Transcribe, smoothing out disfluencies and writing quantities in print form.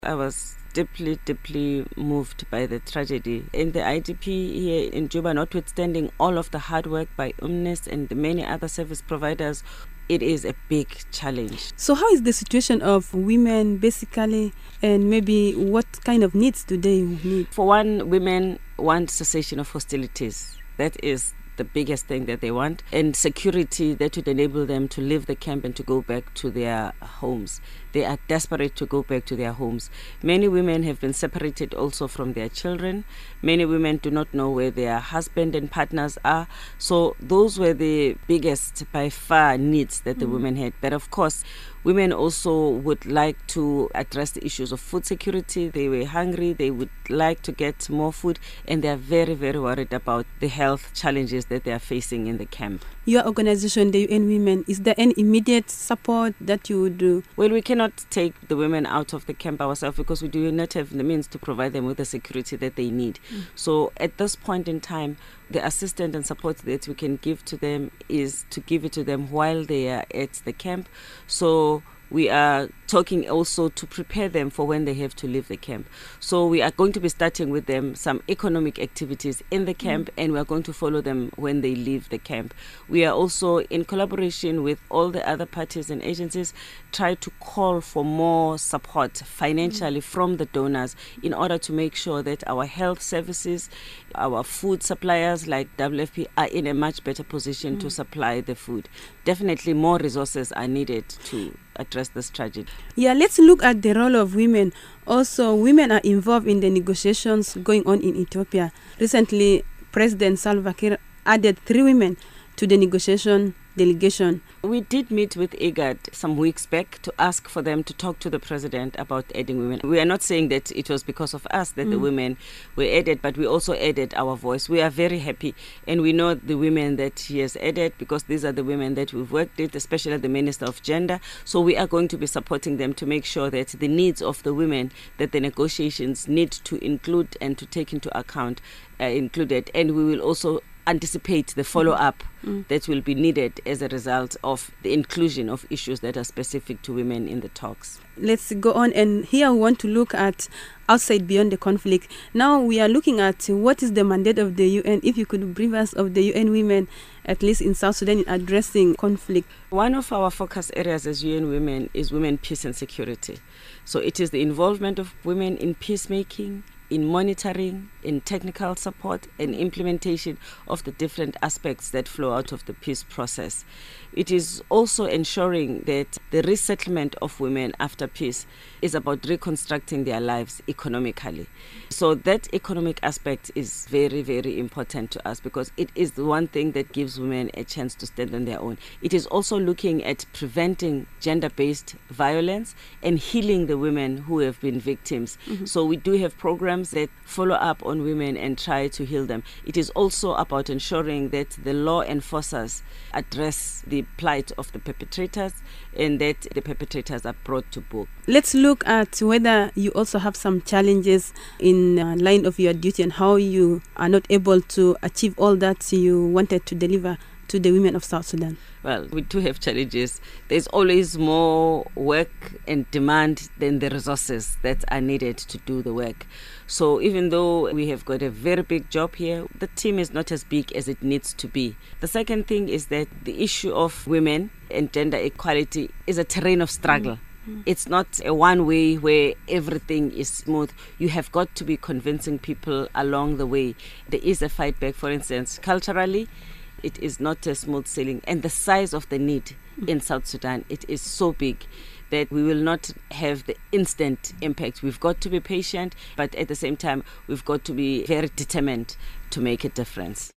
I was deeply, deeply moved by the tragedy. In the IDP here in Juba, notwithstanding all of the hard work by UMNIS and the many other service providers, it is a big challenge. So how is the situation of women basically, and maybe what kind of needs do they need? For one, women want cessation of hostilities. That is the biggest thing that they want, and security that would enable them to leave the camp and to go back to their homes. They are desperate to go back to their homes. Many women have been separated also from their children. Many women do not know where their husband and partners are. So those were the biggest, by far, needs that the women had. But of course, women also would like to address the issues of food security. They were hungry. They would like to get more food. And they are very, very worried about the health challenges that they are facing in the camp. Your organization, the UN Women, is there any immediate support that you would do? Well, we cannot take the women out of the camp ourselves because we do not have the means to provide them with the security that they need. So at this point in time, the assistance and support that we can give to them is to give it to them while they are at the camp. So we are talking also to prepare them for when they have to leave the camp. So we are going to be starting with them some economic activities in the camp, and we are going to follow them when they leave the camp. We are also, in collaboration with all the other parties and agencies, try to call for more support financially from the donors in order to make sure that our health services, our food suppliers like WFP are in a much better position to supply the food. Definitely more resources are needed to address this tragedy. Yeah, let's look at the role of women. Also, women are involved in the negotiations going on in Ethiopia. Recently, President Salva Kiir added 3 women to the negotiation delegation. We did meet with IGAD some weeks back to ask for them to talk to the president about adding women. We are not saying that it was because of us that the women were added, but we also added our voice. We are very happy, and we know the women that he has added because these are the women that we've worked with, especially the Minister of Gender. So we are going to be supporting them to make sure that the needs of the women that the negotiations need to include and to take into account are included. And we will also anticipate the follow-up that will be needed as a result of the inclusion of issues that are specific to women in the talks. Let's go on, and here we want to look at outside beyond the conflict. Now we are looking at what is the mandate of the UN. If you could brief us of the UN Women, at least in South Sudan, in addressing conflict. One of our focus areas as UN Women is women, peace and security. So it is the involvement of women in peacemaking, in monitoring, in technical support, and implementation of the different aspects that flow out of the peace process. It is also ensuring that the resettlement of women after peace is about reconstructing their lives economically. So that economic aspect is very, very important to us because it is the one thing that gives women a chance to stand on their own. It is also looking at preventing gender-based violence and healing the women who have been victims. So we do have programs that follow up on women and try to heal them. It is also about ensuring that the law enforcers address the plight of the perpetrators and that the perpetrators are brought to book. Let's look at whether you also have some challenges in line of your duty and how you are not able to achieve all that you wanted to deliver to the women of South Sudan. Well, we do have challenges. There's always more work and demand than the resources that are needed to do the work. So even though we have got a very big job here, the team is not as big as it needs to be. The second thing is that the issue of women and gender equality is a terrain of struggle. It's not a one way where everything is smooth. You have got to be convincing people along the way. There is a fight back, for instance, culturally. It is not a smooth sailing, and the size of the need in South Sudan, it is so big that we will not have the instant impact. We've got to be patient, but at the same time, we've got to be very determined to make a difference.